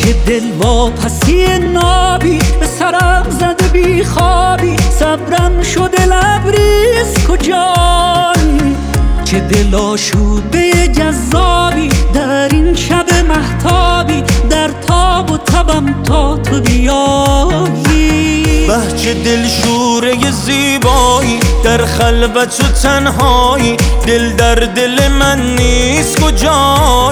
چه دل واپسی نابی به سرم زده بی خوابی، صبرم شده لبریز کجایی؟ چه دل آشوده جذابی در این شب مهتابی، در تاب و تبم تا تو بیایی. چه دل شوره زیبایی در خلوت و تنهایی، دل در دل من نیست کجایی؟